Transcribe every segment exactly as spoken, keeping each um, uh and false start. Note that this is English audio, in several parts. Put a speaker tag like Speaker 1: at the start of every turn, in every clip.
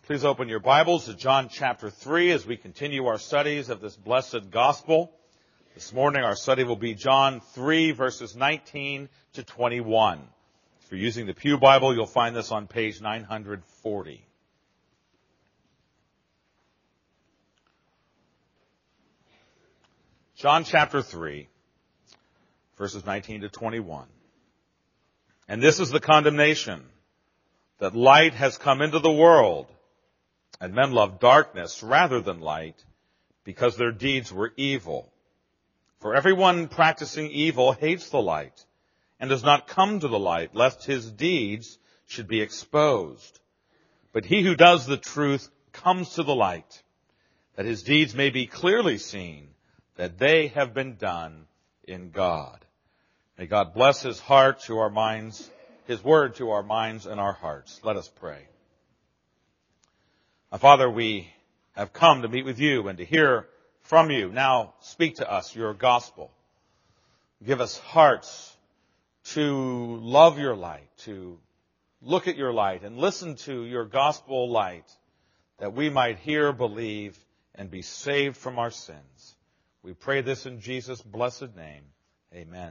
Speaker 1: Please open your Bibles to John chapter three as we continue our studies of this blessed gospel. This morning our study will be John three verses nineteen to twenty-one. If you're using the Pew Bible, you'll find this on page nine hundred forty. John chapter three, verses nineteen to twenty-one. And this is the condemnation, that light has come into the world, and men love darkness rather than light, because their deeds were evil. For everyone practicing evil hates the light, and does not come to the light, lest his deeds should be exposed. But he who does the truth comes to the light, that his deeds may be clearly seen, that they have been done in God. May God bless his heart to our minds, his word to our minds and our hearts. Let us pray. Our Father, we have come to meet with you and to hear from you. Now speak to us your gospel. Give us hearts to love your light, to look at your light and listen to your gospel light, that we might hear, believe, and be saved from our sins. We pray this in Jesus' blessed name. Amen.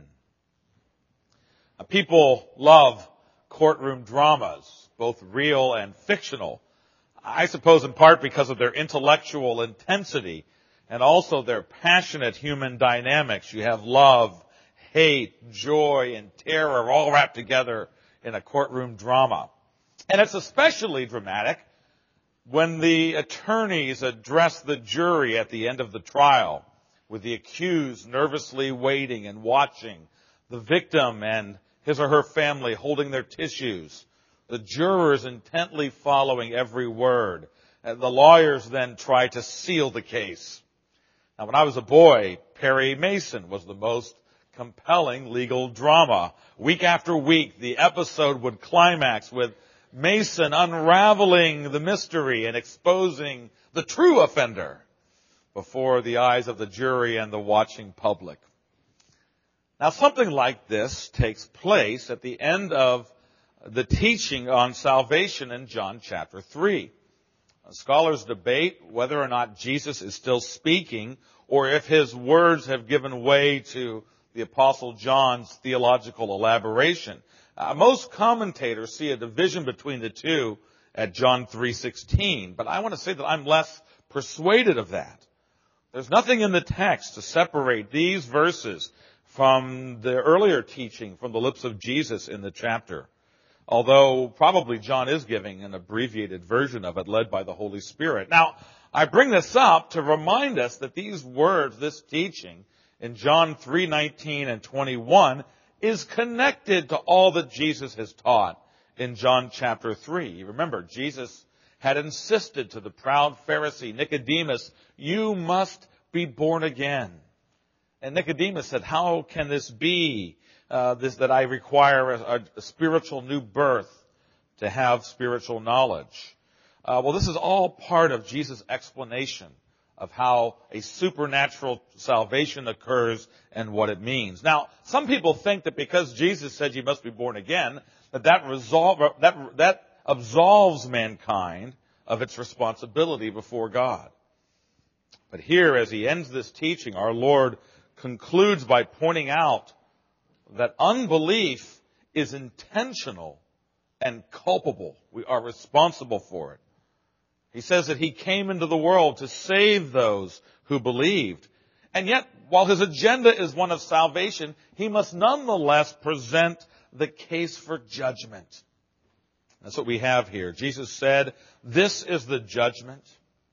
Speaker 1: Now, people love courtroom dramas, both real and fictional. I suppose in part because of their intellectual intensity and also their passionate human dynamics. You have love, hate, joy, and terror all wrapped together in a courtroom drama. And it's especially dramatic when the attorneys address the jury at the end of the trial, with the accused nervously waiting and watching, the victim and his or her family holding their tissues, the jurors intently following every word. And the lawyers then try to seal the case. Now, when I was a boy, Perry Mason was the most compelling legal drama. Week after week, the episode would climax with Mason unraveling the mystery and exposing the true offender before the eyes of the jury and the watching public. Now, something like this takes place at the end of the teaching on salvation in John chapter three. Scholars debate whether or not Jesus is still speaking or if his words have given way to the Apostle John's theological elaboration. Uh, most commentators see a division between the two at John three sixteen, but I want to say that I'm less persuaded of that. There's nothing in the text to separate these verses from the earlier teaching from the lips of Jesus in the chapter, although probably John is giving an abbreviated version of it led by the Holy Spirit. Now, I bring this up to remind us that these words, this teaching in John three nineteen and twenty-one is connected to all that Jesus has taught in John chapter three. Remember, Jesus had insisted to the proud Pharisee Nicodemus, "You must be born again." And Nicodemus said, "How can this be, uh, this that I require a, a spiritual new birth to have spiritual knowledge?" Uh, well, this is all part of Jesus' explanation of how a supernatural salvation occurs and what it means. Now, some people think that because Jesus said you must be born again, that that, resolve, that, that absolves mankind of its responsibility before God. But here, as he ends this teaching, our Lord concludes by pointing out that unbelief is intentional and culpable. We are responsible for it. He says that he came into the world to save those who believed. And yet, while his agenda is one of salvation, he must nonetheless present the case for judgment. That's what we have here. Jesus said, "This is the judgment."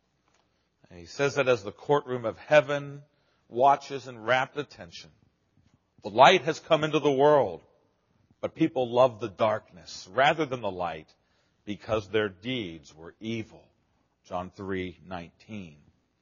Speaker 1: And he says that as the courtroom of heaven watches in rapt attention. The light has come into the world, but people love the darkness rather than the light because their deeds were evil. John three nineteen.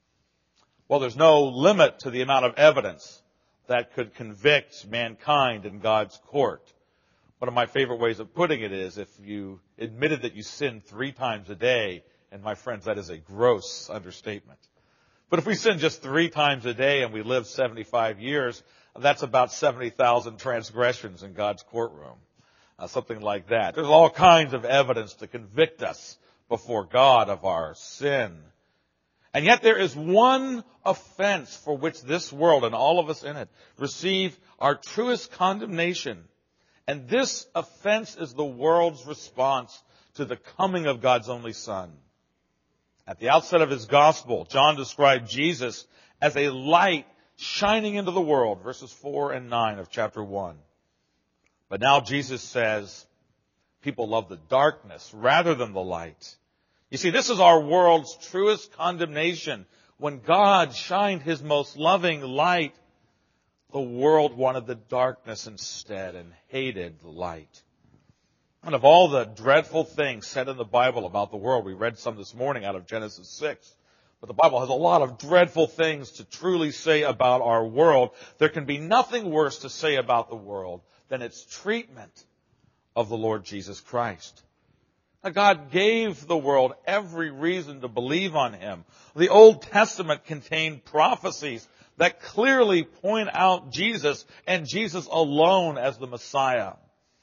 Speaker 1: Well, there's no limit to the amount of evidence that could convict mankind in God's court. One of my favorite ways of putting it is if you admitted that you sinned three times a day, and my friends, that is a gross understatement. But if we sin just three times a day and we live seventy-five years, that's about seventy thousand transgressions in God's courtroom. Uh, something like that. There's all kinds of evidence to convict us before God of our sin. And yet there is one offense for which this world and all of us in it receive our truest condemnation. And this offense is the world's response to the coming of God's only Son. At the outset of his gospel, John described Jesus as a light shining into the world, verses four and nine of chapter one. But now Jesus says, people love the darkness rather than the light. You see, this is our world's truest condemnation. When God shined his most loving light, the world wanted the darkness instead and hated the light. And of all the dreadful things said in the Bible about the world, we read some this morning out of Genesis six. But the Bible has a lot of dreadful things to truly say about our world. There can be nothing worse to say about the world than its treatment of the Lord Jesus Christ. Now, God gave the world every reason to believe on him. The Old Testament contained prophecies that clearly point out Jesus and Jesus alone as the Messiah.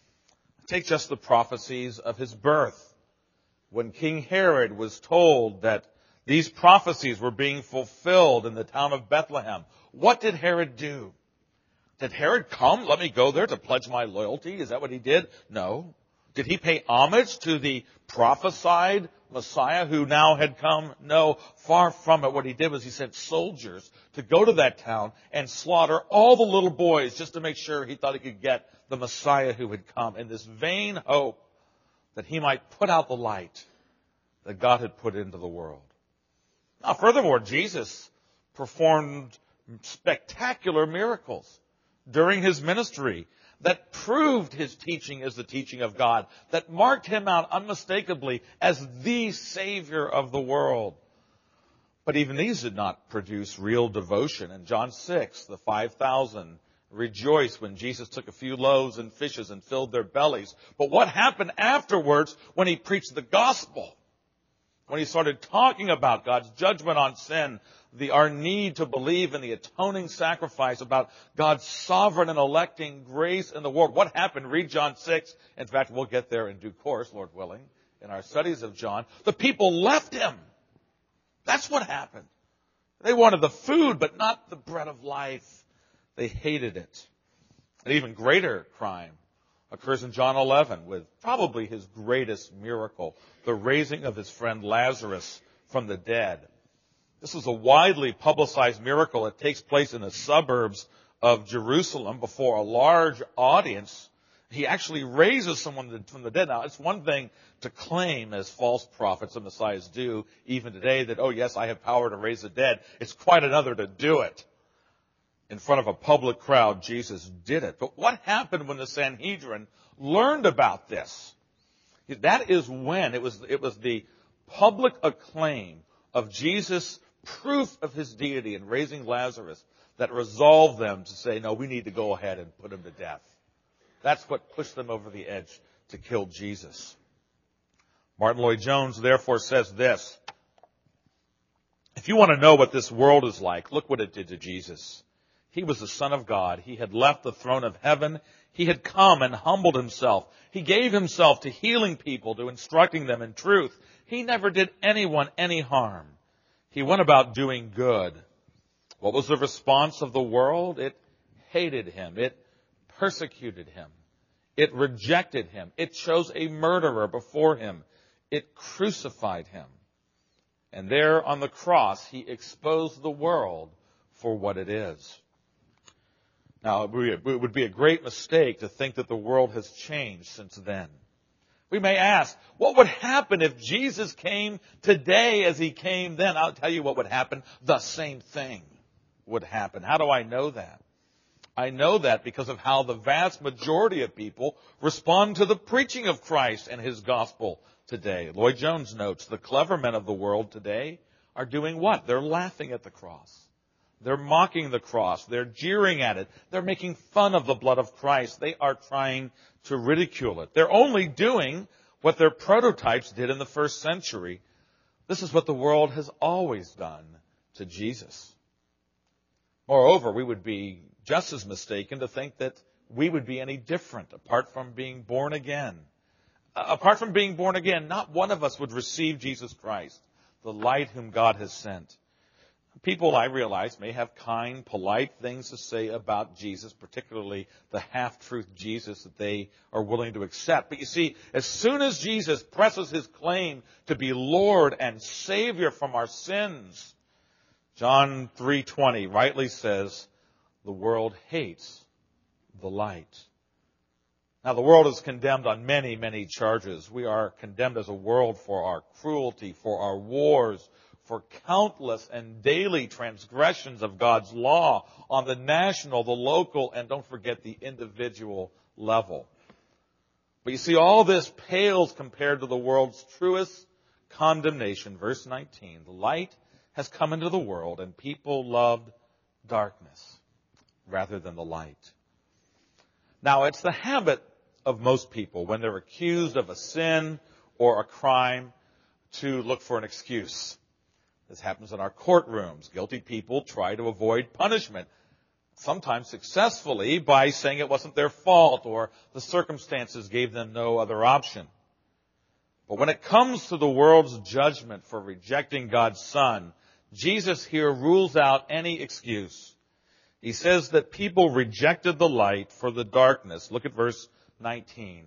Speaker 1: Take just the prophecies of his birth. When King Herod was told that these prophecies were being fulfilled in the town of Bethlehem, what did Herod do? Did Herod come? Let me go there to pledge my loyalty. Is that what he did? No. Did he pay homage to the prophesied Messiah who now had come? No, far from it. What he did was he sent soldiers to go to that town and slaughter all the little boys just to make sure he thought he could get the Messiah who had come in this vain hope that he might put out the light that God had put into the world. Now, furthermore, Jesus performed spectacular miracles during his ministry that proved his teaching as the teaching of God, that marked him out unmistakably as the Savior of the world. But even these did not produce real devotion. In John six, the five thousand rejoiced when Jesus took a few loaves and fishes and filled their bellies. But what happened afterwards when he preached the gospel? When he started talking about God's judgment on sin, the, our need to believe in the atoning sacrifice, about God's sovereign and electing grace in the world. What happened? Read John six. In fact, we'll get there in due course, Lord willing, in our studies of John. The people left him. That's what happened. They wanted the food, but not the bread of life. They hated it. An even greater crime occurs in John eleven with probably his greatest miracle, the raising of his friend Lazarus from the dead. This is a widely publicized miracle. It takes place in the suburbs of Jerusalem before a large audience. He actually raises someone from the dead. Now, it's one thing to claim, as false prophets and messiahs do even today, that, oh yes, I have power to raise the dead. It's quite another to do it. In front of a public crowd, Jesus did it. But what happened when the Sanhedrin learned about this? That is when it was, it was the public acclaim of Jesus' proof of his deity in raising Lazarus that resolved them to say, no, we need to go ahead and put him to death. That's what pushed them over the edge to kill Jesus. Martin Lloyd-Jones therefore says this: if you want to know what this world is like, look what it did to Jesus. He was the Son of God. He had left the throne of heaven. He had come and humbled himself. He gave himself to healing people, to instructing them in truth. He never did anyone any harm. He went about doing good. What was the response of the world? It hated him. It persecuted him. It rejected him. It chose a murderer before him. It crucified him. And there on the cross, he exposed the world for what it is. Now, it would be a great mistake to think that the world has changed since then. We may ask, what would happen if Jesus came today as he came then? I'll tell you what would happen. The same thing would happen. How do I know that? I know that because of how the vast majority of people respond to the preaching of Christ and his gospel today. Lloyd-Jones notes, the clever men of the world today are doing what? They're laughing at the cross. They're mocking the cross. They're jeering at it. They're making fun of the blood of Christ. They are trying to ridicule it. They're only doing what their prototypes did in the first century. This is what the world has always done to Jesus. Moreover, we would be just as mistaken to think that we would be any different apart from being born again. apart from being born again, not one of us would receive Jesus Christ, the light whom God has sent. People, I realize, may have kind, polite things to say about Jesus, particularly the half-truth Jesus that they are willing to accept. But you see, as soon as Jesus presses his claim to be Lord and Savior from our sins, John three twenty rightly says, the world hates the light. Now, the world is condemned on many, many charges. We are condemned as a world for our cruelty, for our wars, for countless and daily transgressions of God's law on the national, the local, and don't forget the individual level. But you see, all this pales compared to the world's truest condemnation. Verse nineteen, the light has come into the world, and people loved darkness rather than the light. Now, it's the habit of most people, when they're accused of a sin or a crime, to look for an excuse. This happens in our courtrooms. Guilty people try to avoid punishment, sometimes successfully, by saying it wasn't their fault or the circumstances gave them no other option. But when it comes to the world's judgment for rejecting God's Son, Jesus here rules out any excuse. He says that people rejected the light for the darkness. Look at verse nineteen.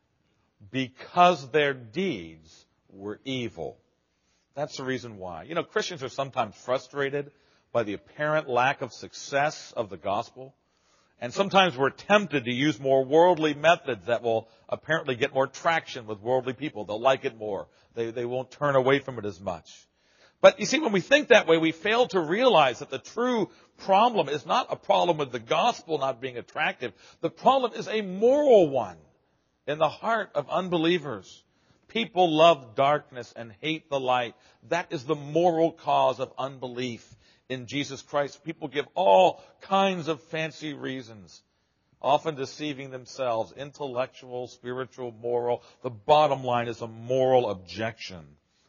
Speaker 1: Because their deeds were evil. That's the reason why. You know, Christians are sometimes frustrated by the apparent lack of success of the gospel. And sometimes we're tempted to use more worldly methods that will apparently get more traction with worldly people. They'll like it more. They, they won't turn away from it as much. But you see, when we think that way, we fail to realize that the true problem is not a problem with the gospel not being attractive. The problem is a moral one in the heart of unbelievers. People love darkness and hate the light. That is the moral cause of unbelief in Jesus Christ. People give all kinds of fancy reasons, often deceiving themselves, intellectual, spiritual, moral. The bottom line is a moral objection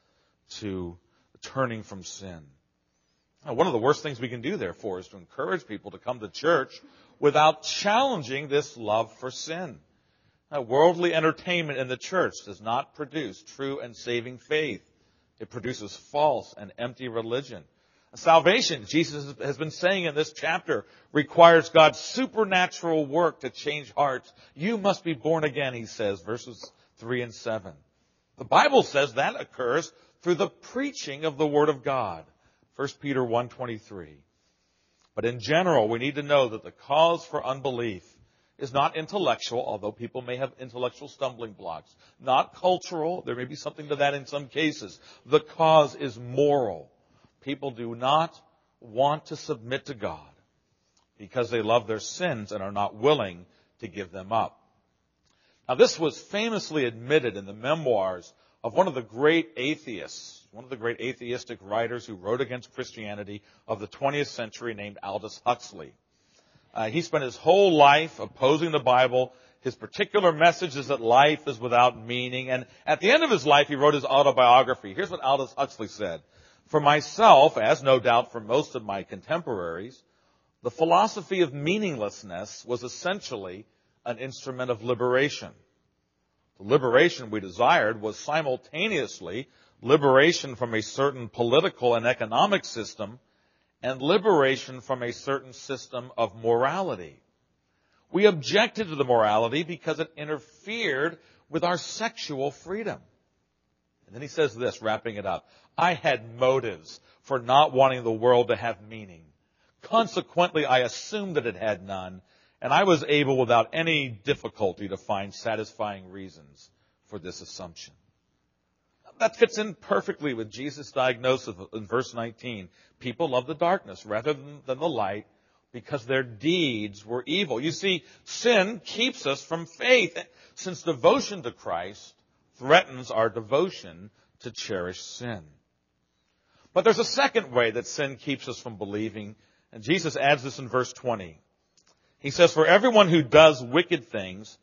Speaker 1: to turning from sin. Now, one of the worst things we can do, therefore, is to encourage people to come to church without challenging this love for sin. Now, worldly entertainment in the church does not produce true and saving faith. It produces false and empty religion. Salvation, Jesus has been saying in this chapter, requires God's supernatural work to change hearts. You must be born again, he says, verses three and seven. The Bible says that occurs through the preaching of the Word of God. First Peter one twenty-three. But in general, we need to know that the cause for unbelief is not intellectual, although people may have intellectual stumbling blocks. Not cultural. There may be something to that in some cases. The cause is moral. People do not want to submit to God because they love their sins and are not willing to give them up. Now, this was famously admitted in the memoirs of one of the great atheists, one of the great atheistic writers who wrote against Christianity of the twentieth century named Aldous Huxley. Uh, he spent his whole life opposing the Bible. His particular message is that life is without meaning. And at the end of his life, he wrote his autobiography. Here's what Aldous Huxley said. For myself, as no doubt for most of my contemporaries, the philosophy of meaninglessness was essentially an instrument of liberation. The liberation we desired was simultaneously liberation from a certain political and economic system and liberation from a certain system of morality. We objected to the morality because it interfered with our sexual freedom. And then he says this, wrapping it up. I had motives for not wanting the world to have meaning. Consequently, I assumed that it had none, and I was able without any difficulty to find satisfying reasons for this assumption. That fits in perfectly with Jesus' diagnosis in verse nineteen. People love the darkness rather than, than the light because their deeds were evil. You see, sin keeps us from faith, since devotion to Christ threatens our devotion to cherish sin. But there's a second way that sin keeps us from believing, and Jesus adds this in verse twenty. He says, for everyone who does wicked things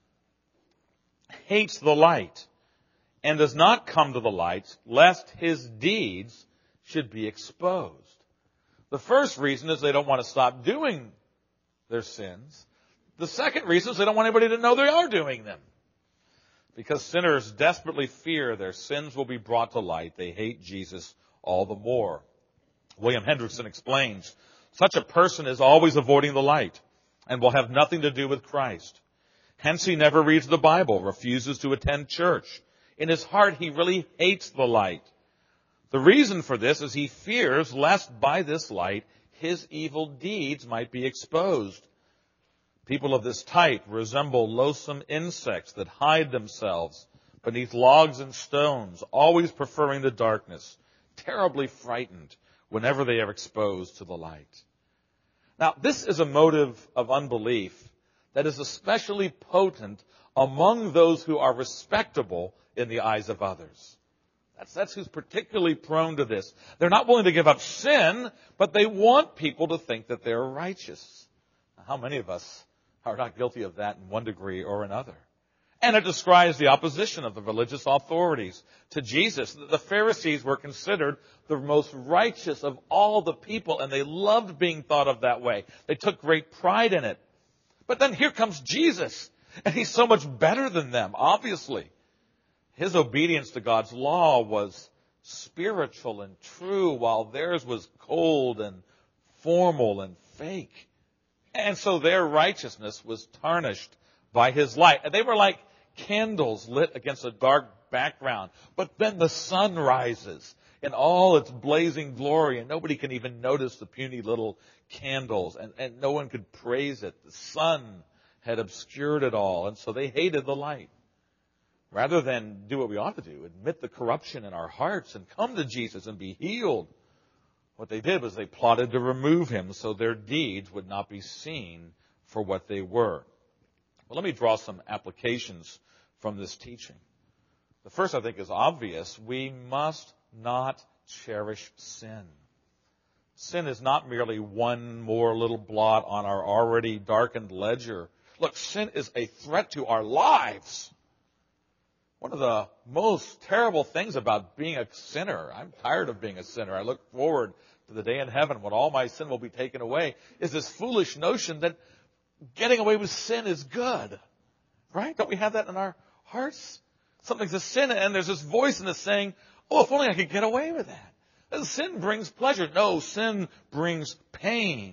Speaker 1: hates the light and does not come to the light, lest his deeds should be exposed. The first reason is they don't want to stop doing their sins. The second reason is they don't want anybody to know they are doing them. Because sinners desperately fear their sins will be brought to light, they hate Jesus all the more. William Hendrickson explains, such a person is always avoiding the light and will have nothing to do with Christ. Hence he never reads the Bible, refuses to attend church. In his heart, he really hates the light. The reason for this is he fears lest by this light his evil deeds might be exposed. People of this type resemble loathsome insects that hide themselves beneath logs and stones, always preferring the darkness, terribly frightened whenever they are exposed to the light. Now, this is a motive of unbelief that is especially potent among those who are respectable in the eyes of others. That's, that's who's particularly prone to this. They're not willing to give up sin, but they want people to think that they're righteous. Now, how many of us are not guilty of that in one degree or another? And it describes the opposition of the religious authorities to Jesus. The Pharisees were considered the most righteous of all the people, and they loved being thought of that way. They took great pride in it. But then here comes Jesus, and he's so much better than them, obviously. His obedience to God's law was spiritual and true, while theirs was cold and formal and fake. And so their righteousness was tarnished by his light. And they were like candles lit against a dark background. But then the sun rises in all its blazing glory, and nobody can even notice the puny little candles, and, and no one could praise it. The sun had obscured it all, and so they hated the light. Rather than do what we ought to do, admit the corruption in our hearts and come to Jesus and be healed, what they did was they plotted to remove him so their deeds would not be seen for what they were. Well, let me draw some applications from this teaching. The first, I think, is obvious. We must not cherish sin. Sin is not merely one more little blot on our already darkened ledger. Look, sin is a threat to our lives. One of the most terrible things about being a sinner, I'm tired of being a sinner. I look forward to the day in heaven when all my sin will be taken away, is this foolish notion that getting away with sin is good. Right? Don't we have that in our hearts? Something's a sin, and there's this voice in us saying, oh, if only I could get away with that. And sin brings pleasure. No, sin brings pain.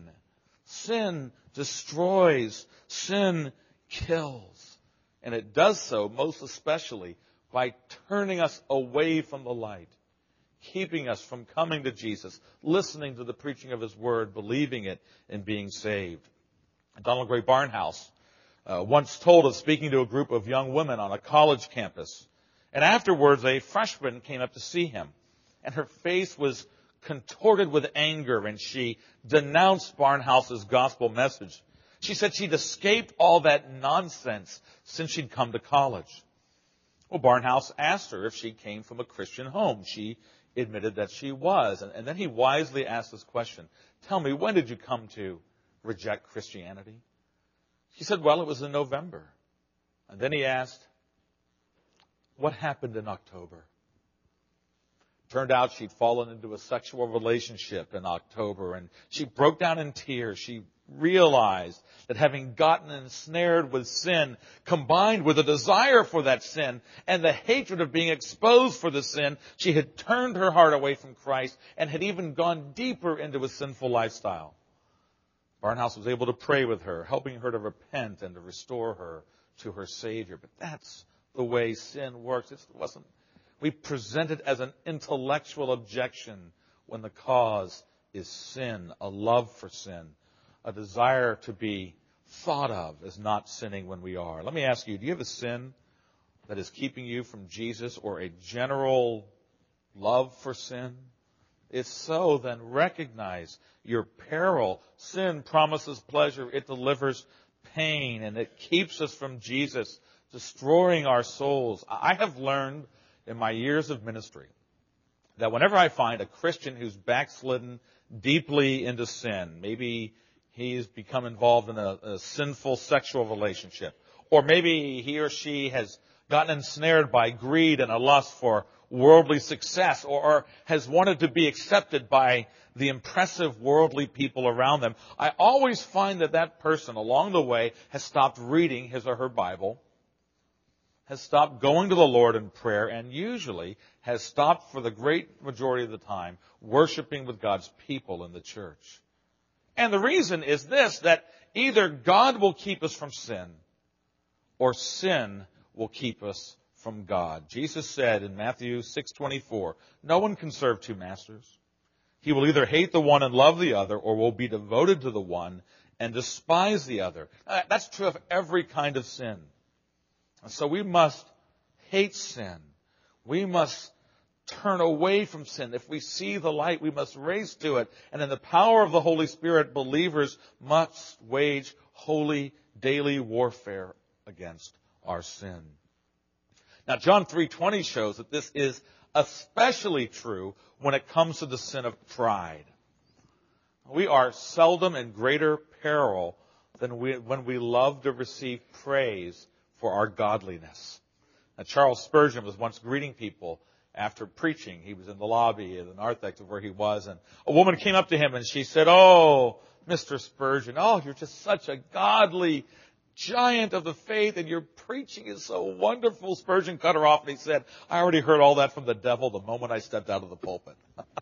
Speaker 1: Sin destroys. Sin kills. And it does so most especially by turning us away from the light, keeping us from coming to Jesus, listening to the preaching of his word, believing it, and being saved. Donald Gray Barnhouse uh, once told of speaking to a group of young women on a college campus. And afterwards, a freshman came up to see him, and her face was contorted with anger, and she denounced Barnhouse's gospel message. She said she'd escaped all that nonsense since she'd come to college. Well, Barnhouse asked her if she came from a Christian home. She admitted that she was. And, and then he wisely asked this question, tell me, when did you come to reject Christianity? She said, well, it was in November. And then he asked, what happened in October? Turned out she'd fallen into a sexual relationship in October, and she broke down in tears. She realized that having gotten ensnared with sin, combined with a desire for that sin and the hatred of being exposed for the sin, she had turned her heart away from Christ and had even gone deeper into a sinful lifestyle. Barnhouse was able to pray with her, helping her to repent and to restore her to her Savior. But that's the way sin works. It wasn't. We present it as an intellectual objection when the cause is sin, a love for sin, a desire to be thought of as not sinning when we are. Let me ask you, do you have a sin that is keeping you from Jesus, or a general love for sin? If so, then recognize your peril. Sin promises pleasure. It delivers pain, and it keeps us from Jesus, destroying our souls. I have learned in my years of ministry that whenever I find a Christian who's backslidden deeply into sin, maybe he's become involved in a, a sinful sexual relationship, or maybe he or she has gotten ensnared by greed and a lust for worldly success, or, or has wanted to be accepted by the impressive worldly people around them, I always find that that person along the way has stopped reading his or her Bible, has stopped going to the Lord in prayer and usually has stopped for the great majority of the time worshiping with God's people in the church. And the reason is this, that either God will keep us from sin or sin will keep us from God. Jesus said in Matthew six twenty-four, no one can serve two masters. He will either hate the one and love the other, or will be devoted to the one and despise the other. Uh, that's true of every kind of sin. And so we must hate sin. We must turn away from sin. If we see the light, we must race to it. And in the power of the Holy Spirit, believers must wage holy daily warfare against our sin. Now, John three twenty shows that this is especially true when it comes to the sin of pride. We are seldom in greater peril than we, when we love to receive praise for our godliness. Now, Charles Spurgeon was once greeting people after preaching. He was in the lobby at the narthex of where he was, and a woman came up to him and she said, "Oh, Mister Spurgeon, oh, you're just such a godly giant of the faith, and your preaching is so wonderful." Spurgeon cut her off and he said, "I already heard all that from the devil the moment I stepped out of the pulpit."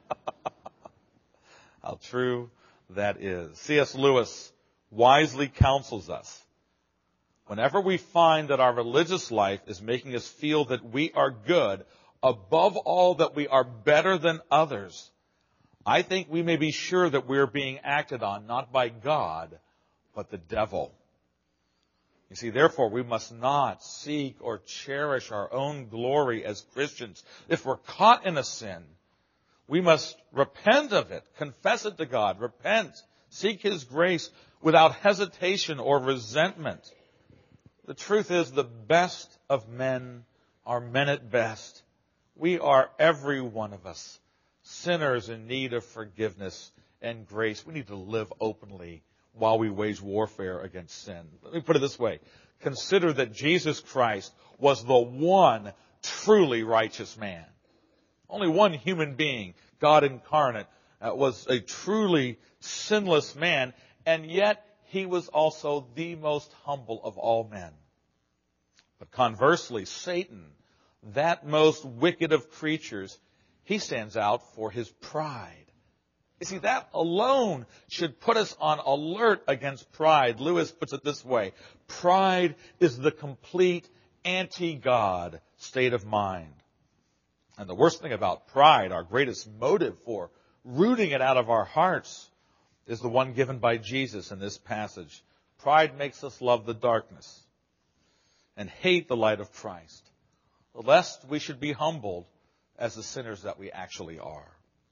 Speaker 1: How true that is. C S Lewis wisely counsels us, whenever we find that our religious life is making us feel that we are good, above all that we are better than others, I think we may be sure that we're being acted on not by God, but the devil. You see, therefore, we must not seek or cherish our own glory as Christians. If we're caught in a sin, we must repent of it, confess it to God, repent, seek His grace without hesitation or resentment. The truth is, the best of men are men at best. We are, every one of us, sinners in need of forgiveness and grace. We need to live openly while we wage warfare against sin. Let me put it this way. Consider that Jesus Christ was the one truly righteous man. Only one human being, God incarnate, uh, was a truly sinless man, and yet He was also the most humble of all men. But conversely, Satan, that most wicked of creatures, he stands out for his pride. You see, that alone should put us on alert against pride. Lewis puts it this way: pride is the complete anti-God state of mind. And the worst thing about pride, our greatest motive for rooting it out of our hearts, is the one given by Jesus in this passage. Pride makes us love the darkness and hate the light of Christ, lest we should be humbled as the sinners that we actually are.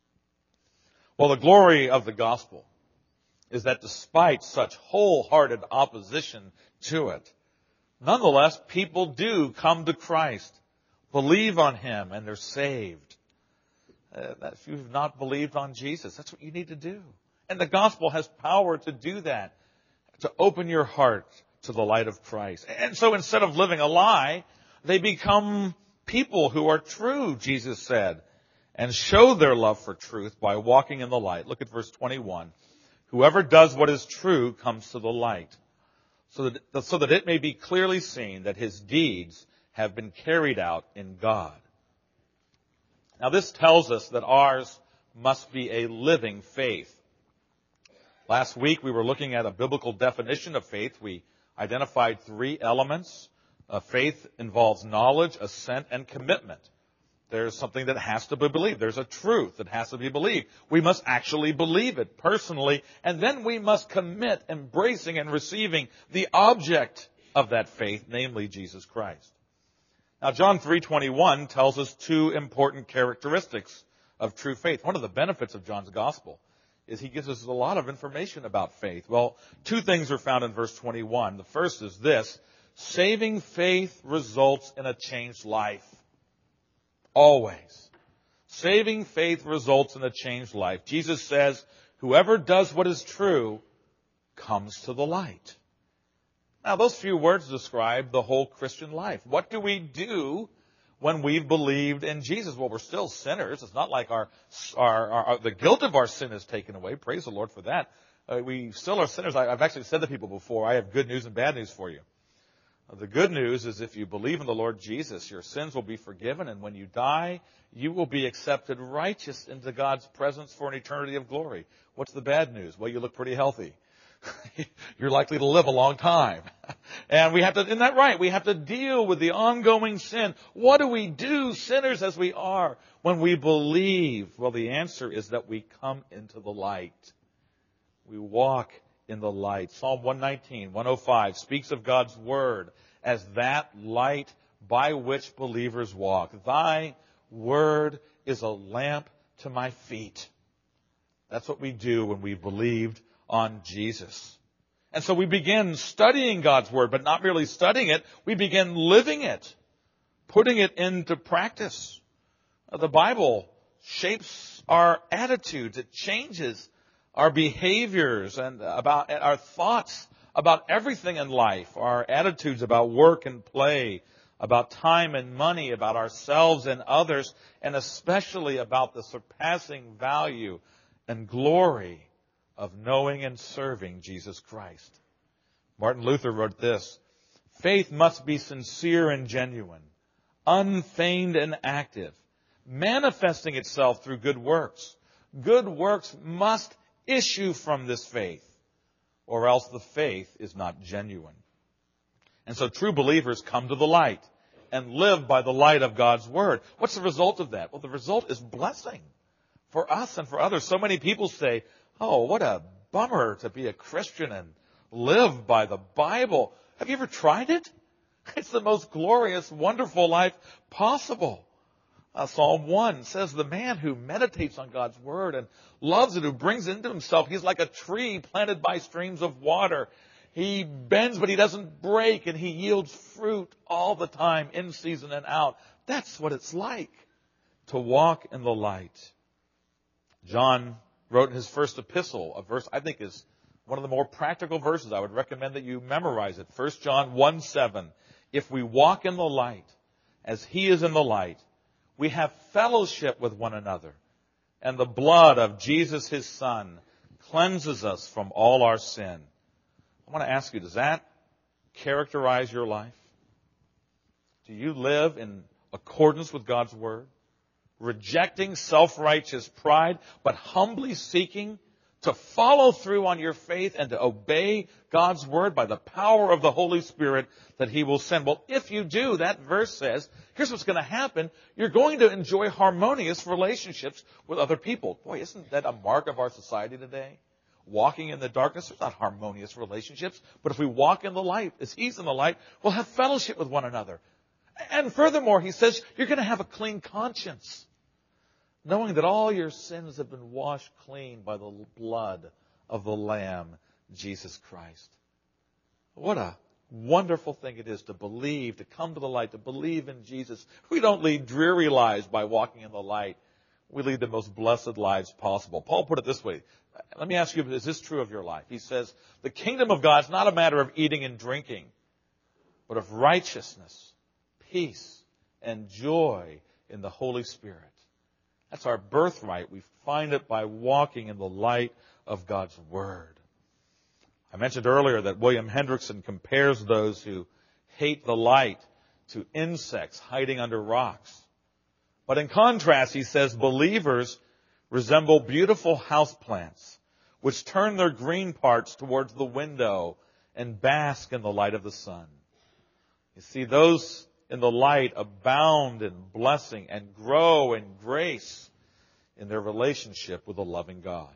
Speaker 1: Well, the glory of the gospel is that despite such wholehearted opposition to it, nonetheless, people do come to Christ, believe on Him, and they're saved. Uh, that if you have not believed on Jesus, that's what you need to do. And the gospel has power to do that, to open your heart to the light of Christ. And so instead of living a lie, they become people who are true, Jesus said, and show their love for truth by walking in the light. Look at verse twenty-one. Whoever does what is true comes to the light, so that, so that it may be clearly seen that his deeds have been carried out in God. Now this tells us that ours must be a living faith. Last week we were looking at a biblical definition of faith. We identified three elements. Uh, faith involves knowledge, assent, and commitment. There's something that has to be believed. There's a truth that has to be believed. We must actually believe it personally, and then we must commit embracing and receiving the object of that faith, namely Jesus Christ. Now, John three twenty-one tells us two important characteristics of true faith. One of the benefits of John's gospel is he gives us a lot of information about faith. Well, two things are found in verse twenty-one. The first is this: saving faith results in a changed life. Always. Saving faith results in a changed life. Jesus says, whoever does what is true comes to the light. Now, those few words describe the whole Christian life. What do we do when we've believed in Jesus? Well, we're still sinners. It's not like our, our, our the guilt of our sin is taken away. Praise the Lord for that. Uh, we still are sinners. I, I've actually said to people before, I have good news and bad news for you. The good news is if you believe in the Lord Jesus, your sins will be forgiven, and when you die, you will be accepted righteous into God's presence for an eternity of glory. What's the bad news? Well, you look pretty healthy. You're likely to live a long time. And we have to, isn't that right? We have to deal with the ongoing sin. What do we do, sinners as we are, when we believe? Well, the answer is that we come into the light. We walk in the light. Psalm one nineteen, one oh five speaks of God's word as that light by which believers walk. Thy word is a lamp to my feet. That's what we do when we believed on Jesus. And so we begin studying God's word, but not merely studying it, we begin living it, putting it into practice. The Bible shapes our attitudes. It changes our behaviors and about our thoughts about everything in life, our attitudes about work and play, about time and money, about ourselves and others, and especially about the surpassing value and glory of knowing and serving Jesus Christ. Martin Luther wrote this: faith must be sincere and genuine, unfeigned and active, manifesting itself through good works. Good works must issue from this faith, or else the faith is not genuine. And so true believers come to the light and live by the light of God's word. What's the result of that? Well, the result is blessing for us and for others. So many people say, oh, what a bummer to be a Christian and live by the Bible. Have you ever tried it? It's the most glorious, wonderful life possible. Uh, Psalm one says, the man who meditates on God's word and loves it, who brings it into himself, he's like a tree planted by streams of water. He bends, but he doesn't break, and he yields fruit all the time, in season and out. That's what it's like to walk in the light. John wrote in his first epistle, a verse I think is one of the more practical verses. I would recommend that you memorize it. First John one seven. If we walk in the light, as he is in the light, we have fellowship with one another, and the blood of Jesus, his Son, cleanses us from all our sin. I want to ask you, does that characterize your life? Do you live in accordance with God's word, rejecting self-righteous pride, but humbly seeking to follow through on your faith and to obey God's word by the power of the Holy Spirit that he will send? Well, if you do, that verse says, here's what's going to happen. You're going to enjoy harmonious relationships with other people. Boy, isn't that a mark of our society today? Walking in the darkness, there's not harmonious relationships. But if we walk in the light, as he's in the light, we'll have fellowship with one another. And furthermore, he says, you're going to have a clean conscience, knowing that all your sins have been washed clean by the blood of the Lamb, Jesus Christ. What a wonderful thing it is to believe, to come to the light, to believe in Jesus. We don't lead dreary lives by walking in the light. We lead the most blessed lives possible. Paul put it this way. Let me ask you, is this true of your life? He says, the kingdom of God is not a matter of eating and drinking, but of righteousness, peace, and joy in the Holy Spirit. That's our birthright. We find it by walking in the light of God's word. I mentioned earlier that William Hendrickson compares those who hate the light to insects hiding under rocks. But in contrast, he says believers resemble beautiful houseplants which turn their green parts towards the window and bask in the light of the sun. You see, those in the light abound in blessing and grow in grace in their relationship with a loving God.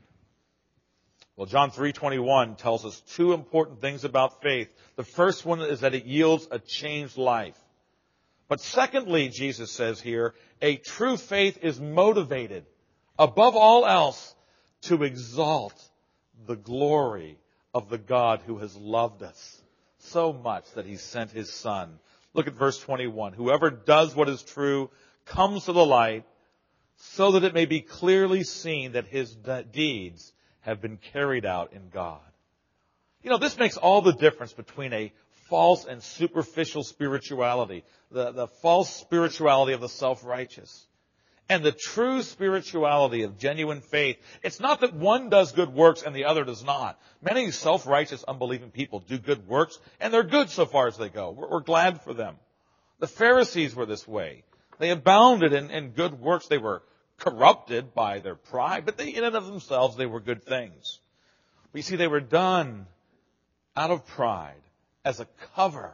Speaker 1: Well, John three twenty-one tells us two important things about faith. The first one is that it yields a changed life. But secondly, Jesus says here, a true faith is motivated, above all else, to exalt the glory of the God who has loved us so much that he sent his Son. Look at verse twenty-one. Whoever does what is true comes to the light so that it may be clearly seen that his deeds have been carried out in God. You know, this makes all the difference between a false and superficial spirituality, the, the false spirituality of the self-righteous, And the true spirituality of genuine faith, it's not that one does good works and the other does not. Many self-righteous, unbelieving people do good works, and they're good so far as they go. We're, we're glad for them. The Pharisees were this way. They abounded in, in good works. They were corrupted by their pride, but they, in and of themselves, they were good things. But you see, they were done out of pride as a cover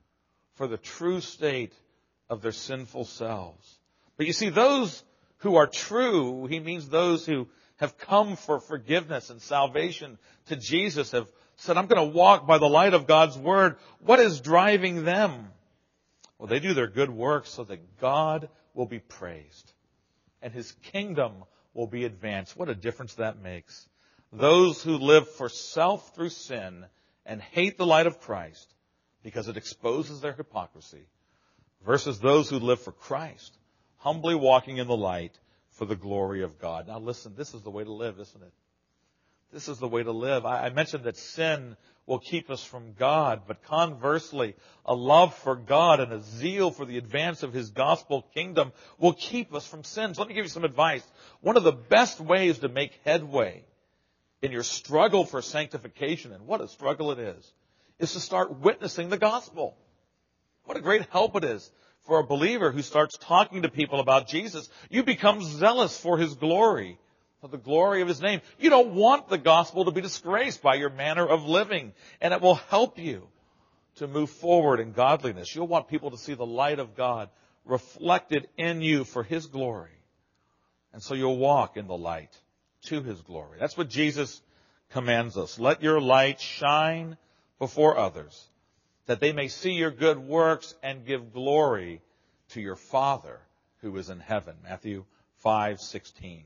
Speaker 1: for the true state of their sinful selves. But you see, those who are true, he means those who have come for forgiveness and salvation to Jesus, have said, I'm going to walk by the light of God's Word. What is driving them? Well, they do their good works so that God will be praised and His kingdom will be advanced. What a difference that makes. Those who live for self through sin and hate the light of Christ because it exposes their hypocrisy, versus those who live for Christ, humbly walking in the light for the glory of God. Now listen, this is the way to live, isn't it? This is the way to live. I mentioned that sin will keep us from God, but conversely, a love for God and a zeal for the advance of His gospel kingdom will keep us from sin. So let me give you some advice. One of the best ways to make headway in your struggle for sanctification, and what a struggle it is, is to start witnessing the gospel. What a great help it is for a believer who starts talking to people about Jesus. You become zealous for His glory, for the glory of His name. You don't want the gospel to be disgraced by your manner of living, and it will help you to move forward in godliness. You'll want people to see the light of God reflected in you for His glory. And so you'll walk in the light to His glory. That's what Jesus commands us. Let your light shine before others, that they may see your good works and give glory to your Father who is in heaven. Matthew five sixteen.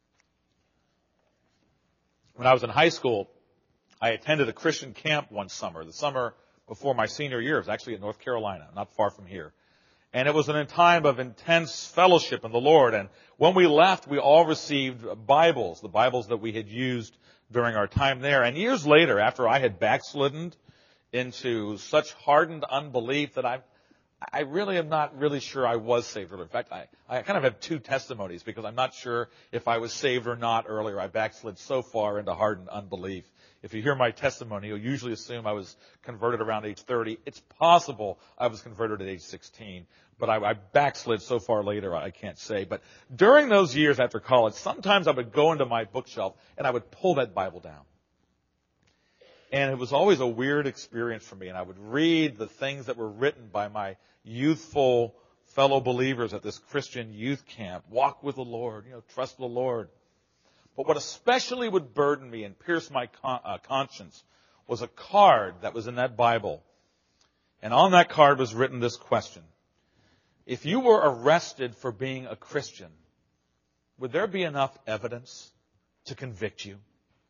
Speaker 1: When I was in high school, I attended a Christian camp one summer, the summer before my senior year. It was actually in North Carolina, not far from here. And it was a time of intense fellowship in the Lord. And when we left, we all received Bibles, the Bibles that we had used during our time there. And years later, after I had backslidden into such hardened unbelief that I I really am not really sure I was saved earlier. In fact, I, I kind of have two testimonies because I'm not sure if I was saved or not earlier. I backslid so far into hardened unbelief. If you hear my testimony, you'll usually assume I was converted around age thirty. It's possible I was converted at age sixteen, but I, I backslid so far later I can't say. But during those years after college, sometimes I would go into my bookshelf and I would pull that Bible down. And it was always a weird experience for me. And I would read the things that were written by my youthful fellow believers at this Christian youth camp. Walk with the Lord, you know, trust the Lord. But what especially would burden me and pierce my con- uh, conscience was a card that was in that Bible. And on that card was written this question. If you were arrested for being a Christian, would there be enough evidence to convict you?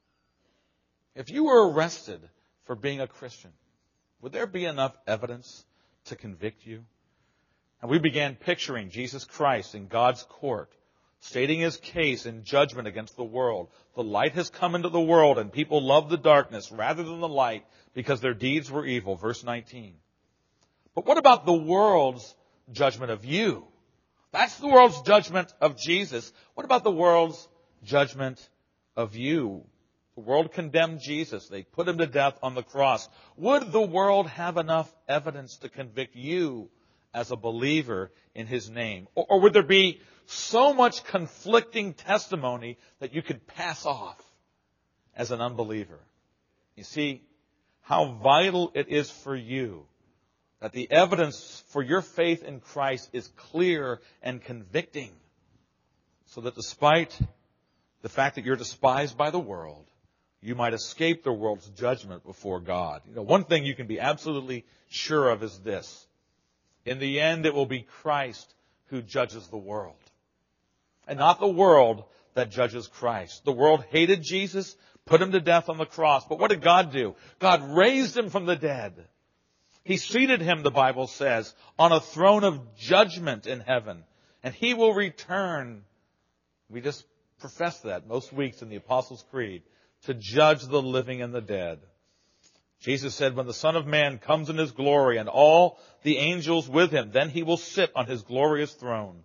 Speaker 1: If you were arrested for being a Christian, would there be enough evidence to convict you? And we began picturing Jesus Christ in God's court, stating His case in judgment against the world. The light has come into the world, and people love the darkness rather than the light because their deeds were evil. Verse nineteen. But what about the world's judgment of you? That's the world's judgment of Jesus. What about the world's judgment of you? The world condemned Jesus. They put Him to death on the cross. Would the world have enough evidence to convict you as a believer in His name? Or, or would there be so much conflicting testimony that you could pass off as an unbeliever? You see how vital it is for you that the evidence for your faith in Christ is clear and convicting, so that despite the fact that you're despised by the world, you might escape the world's judgment before God. You know, one thing you can be absolutely sure of is this. In the end, it will be Christ who judges the world, and not the world that judges Christ. The world hated Jesus, put Him to death on the cross. But what did God do? God raised Him from the dead. He seated Him, the Bible says, on a throne of judgment in heaven. And He will return. We just profess that most weeks in the Apostles' Creed, to judge the living and the dead. Jesus said, when the Son of Man comes in His glory and all the angels with Him, then He will sit on His glorious throne.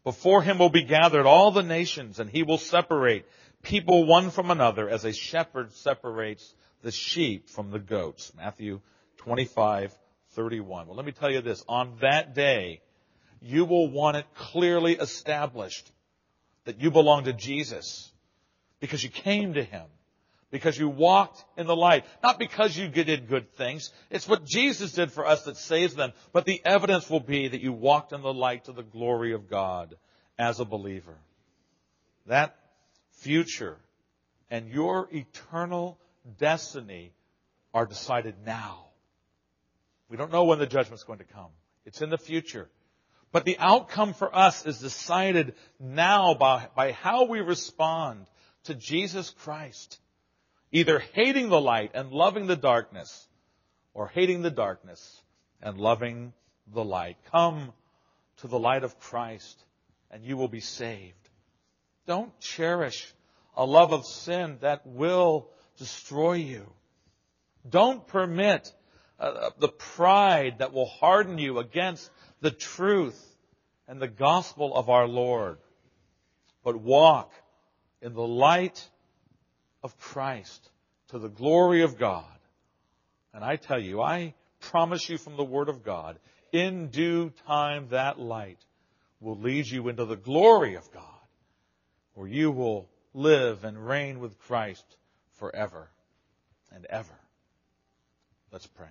Speaker 1: Before him will be gathered all the nations, and he will separate people one from another as a shepherd separates the sheep from the goats. Matthew twenty-five thirty-one. Well, let me tell you this. On that day, you will want it clearly established that you belong to Jesus because you came to him, because you walked in the light, not because you did good things. It's what Jesus did for us that saves them, but the evidence will be that you walked in the light to the glory of God as a believer. That future and your eternal destiny are decided now. We don't know when the judgment's going to come. It's in the future. But the outcome for us is decided now by, by how we respond to Jesus Christ. Either hating the light and loving the darkness, or hating the darkness and loving the light. Come to the light of Christ and you will be saved. Don't cherish a love of sin that will destroy you. Don't permit uh, the pride that will harden you against the truth and the gospel of our Lord. But walk in the light of Christ to the glory of God. And I tell you, I promise you from the Word of God, in due time that light will lead you into the glory of God, where you will live and reign with Christ forever and ever. Let's pray.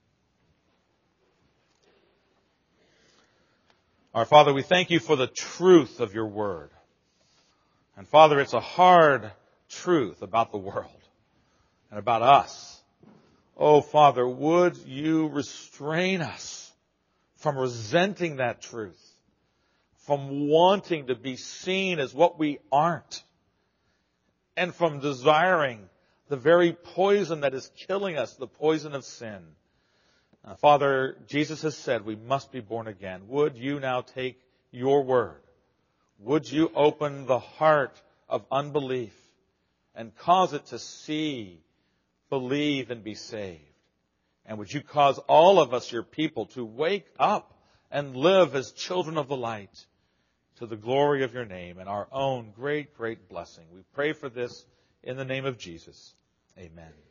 Speaker 1: Our Father, we thank you for the truth of your Word. And Father, it's a hard truth about the world and about us. Oh, Father, would you restrain us from resenting that truth, from wanting to be seen as what we aren't, and from desiring the very poison that is killing us, the poison of sin. Uh, Father, Jesus has said we must be born again. Would you now take your word? Would you open the heart of unbelief and cause it to see, believe, and be saved? And would you cause all of us, your people, to wake up and live as children of the light to the glory of your name and our own great, great blessing. We pray for this in the name of Jesus. Amen.